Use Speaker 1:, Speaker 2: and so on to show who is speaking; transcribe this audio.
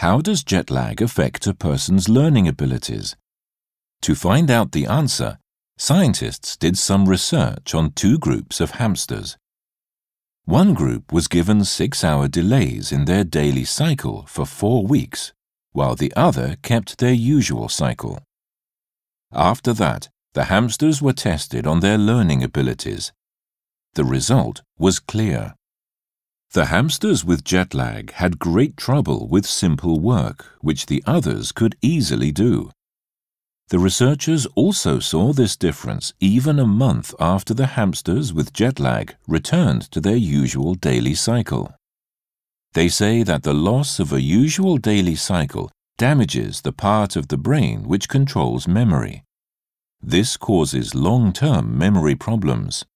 Speaker 1: How does jet lag affect a person's learning abilities? To find out the answer, scientists did some research on two groups of hamsters. One group was given 6-hour delays in their daily cycle for 4 weeks, while the other kept their usual cycle. After that, the hamsters were tested on their learning abilities. The result was clear. The hamsters with jet lag had great trouble with simple work, which the others could easily do. The researchers also saw this difference even a month after the hamsters with jet lag returned to their usual daily cycle. They say that the loss of a usual daily cycle damages the part of the brain which controls memory. This causes long-term memory problems.